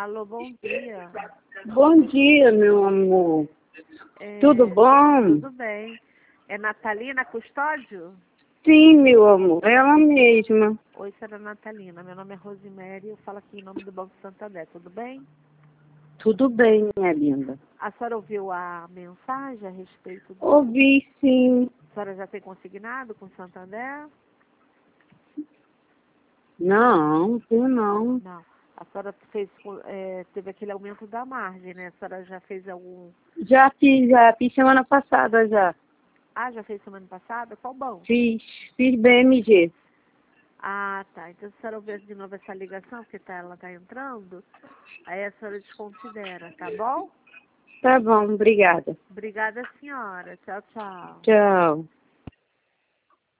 Alô, bom dia. Bom dia, meu amor. Tudo bom? Tudo bem. É Natalina Custódio? Sim, meu amor, ela mesma. Oi, senhora Natalina. Meu nome é Rosemary, eu falo aqui em nome do Banco Santander. Tudo bem? Tudo bem, minha linda. A senhora ouviu a mensagem a respeito do... Ouvi, sim. A senhora já tem consignado com o Santander? Não, tenho não. Não. A senhora fez, teve aquele aumento da margem, né? A senhora já fez algum... Já fiz semana passada já. Ah, já fez semana passada? Qual banco? Fiz BMG. Ah, tá. Então, se a senhora ouvir de novo essa ligação, porque ela tá entrando, aí a senhora desconsidera, tá bom? Tá bom, obrigada. Obrigada, senhora. Tchau, tchau. Tchau.